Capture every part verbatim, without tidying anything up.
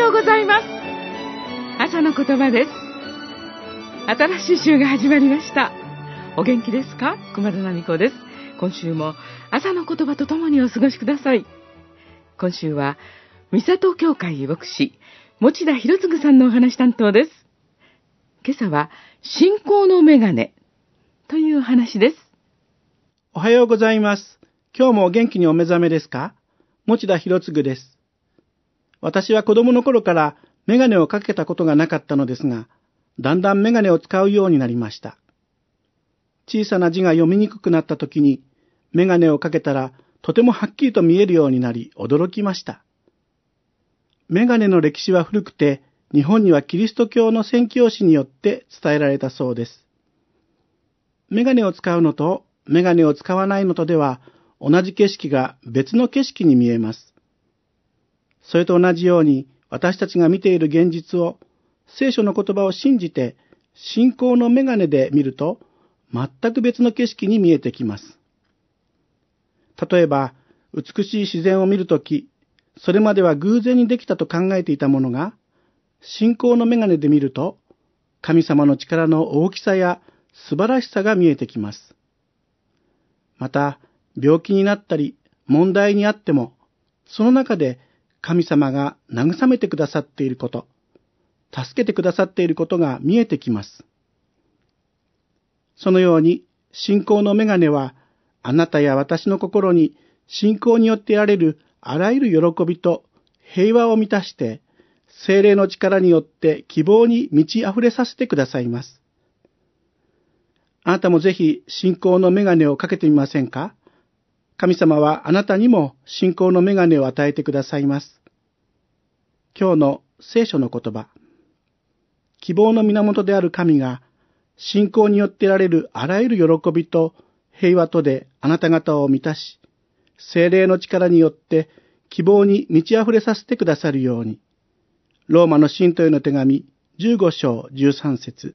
ようございます。朝の言葉です。新しい週が始まりました。お元気ですか？熊田奈美子です。今週も朝の言葉とともにお過ごしください。今週は三郷教会牧師持田博次さんのお話担当です。今朝は信仰のメガネという話です。 おはようございます。今日も元気にお目覚めですか？持田博次です。私は子供の頃からメガネをかけたことがなかったのですが、だんだんメガネを使うようになりました。小さな字が読みにくくなった時に、メガネをかけたらとてもはっきりと見えるようになり驚きました。メガネの歴史は古くて、日本にはキリスト教の宣教師によって伝えられたそうです。メガネを使うのとメガネを使わないのとでは、同じ景色が別の景色に見えます。それと同じように、私たちが見ている現実を、聖書の言葉を信じて、信仰のメガネで見ると、全く別の景色に見えてきます。例えば、美しい自然を見るとき、それまでは偶然にできたと考えていたものが、信仰のメガネで見ると、神様の力の大きさや素晴らしさが見えてきます。また、病気になったり、問題にあっても、その中で神様が慰めてくださっていること、助けてくださっていることが見えてきます。そのように、信仰のメガネは、あなたや私の心に信仰によって得られるあらゆる喜びと平和を満たして、聖霊の力によって希望に満ち溢れさせてくださいます。あなたもぜひ信仰のメガネをかけてみませんか？神様はあなたにも信仰のメガネを与えてくださいます。今日の聖書の言葉。希望の源である神が、信仰によって得られるあらゆる喜びと平和とであなた方を満たし、聖霊の力によって希望に満ち溢れさせてくださるように。ローマの信徒への手紙じゅうご章じゅうさん節。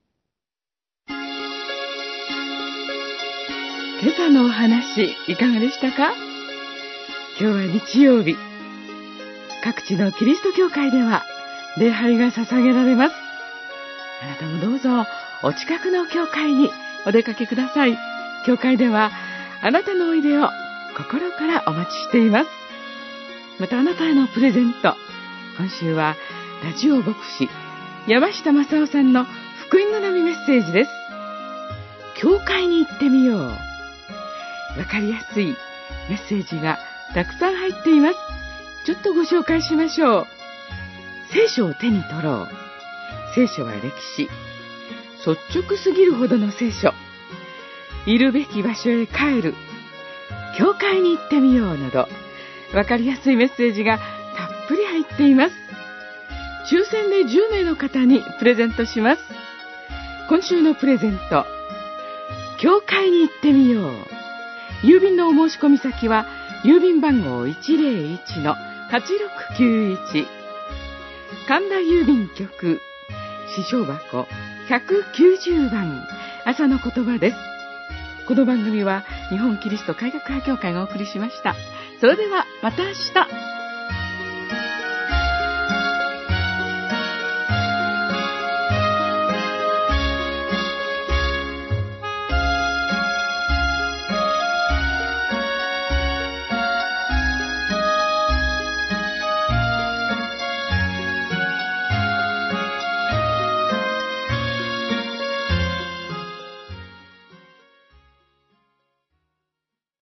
今朝のお話いかがでしたか？今日は日曜日。各地のキリスト教会では礼拝が捧げられます。あなたもどうぞお近くの教会にお出かけください。教会ではあなたのおいでを心からお待ちしています。またあなたへのプレゼント。今週はラジオ牧師山下正夫さんの福音の波メッセージです。教会に行ってみよう。わかりやすいメッセージがたくさん入っています。ちょっとご紹介しましょう。聖書を手に取ろう。聖書は歴史。率直すぎるほどの聖書。いるべき場所へ帰る。教会に行ってみようなど、わかりやすいメッセージがたっぷり入っています。抽選でじゅうめいの方にプレゼントします。今週のプレゼント。教会に行ってみよう。郵便のお申し込み先は、郵便番号 いちぜろいちのはちろくきゅういち。神田郵便局、支所箱ひゃくきゅうじゅうばん、朝の言葉です。この番組は日本キリスト改革派教会がお送りしました。それではまた明日。